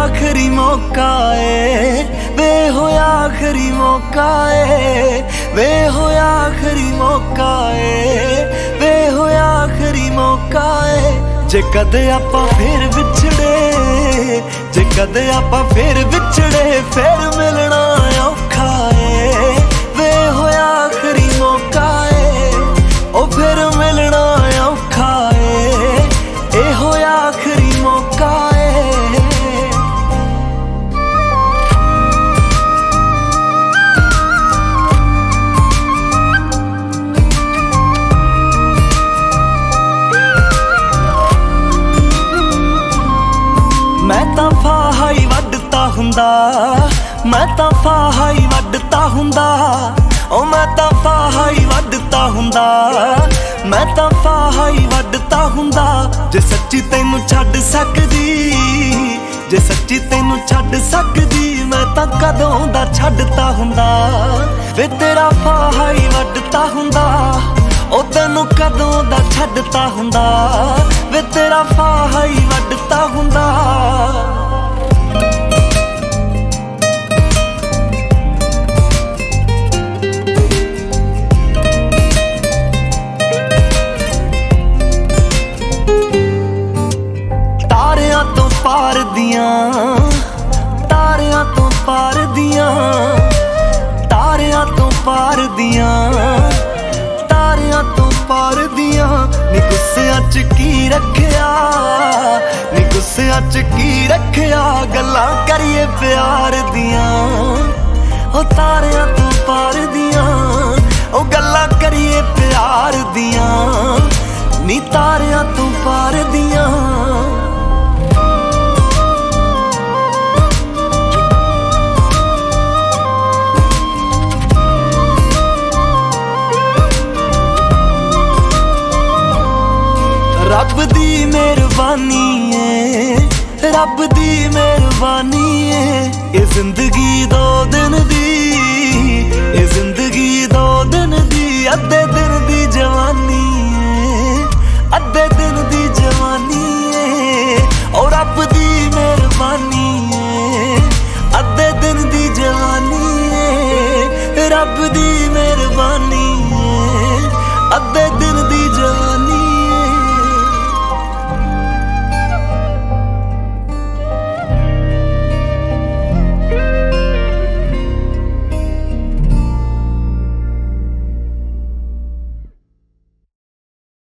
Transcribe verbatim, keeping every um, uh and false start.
आखिरी मौका ए, वे हो आखिरी मौका ए, वे हो आखिरी मौका ए, वे हो आखिरी मौका ए। जे कदे आपां फिर विछड़े, जे कदे आपां फिर विछड़े, फिर मिलना औखा ए, वे हो आखिरी मौका ए, ओ फिर मिलना औखा ए, ए हो आखिरी मौका ए। मैं तां फाहा ही वड्डता हुंदा, मैं तां फाहा ही वड्डता हुंदा, ओ मैं तां फाहा ही वड्डता हुंदा, मैं तां फाहा ही वड्डता हुंदा। जे सच्ची तैनू छड्ड सकदी, जे सच्ची तैनू छड्ड सकदी, मैं तां कदों दा छड्डता हुंदा। वे तेरा फाहा ही वड्डता हुंदा, ओ तैनू कदों दा छड्डता हुंदा। वे तेरा फाहा ही वड्डता हुंदा। तारियां तो पार दियां, तारियां तो पार दियां, तारियां तो पार दियां, तारियां तो पार दियां। नी गुस्सेआं च की रखिया, नी गुस्सेआं च की रखिया, गल्लां करिए प्यार दियां। ओ तारियां तो पार दियां, ओ गल्लां करिए प्यार दियां, नी तारियां तो पार दियां। रब दी मेहरबानी है, रब दी मेहरबानी है, ये जिंदगी दो दिन दी, ये जिंदगी दो दिन दी, अद्धे दिन दी जवानी है, अद्धे दिन दी जवानी है। और रब दी मेहरबानी है, अद्धे दिन दी जवानी है, रब दी मेहरबानी है, अद्धे दिन दी